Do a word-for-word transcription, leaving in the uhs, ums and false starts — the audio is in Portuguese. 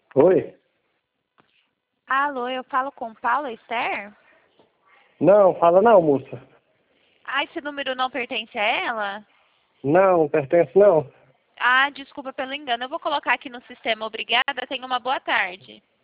Oi? Alô, eu falo com Paula Esther? Não, fala não, moça. Ah, esse número não pertence a ela? Não, pertence não. Ah, desculpa pelo engano. Eu vou colocar aqui no sistema. Obrigada. Tenha uma boa tarde.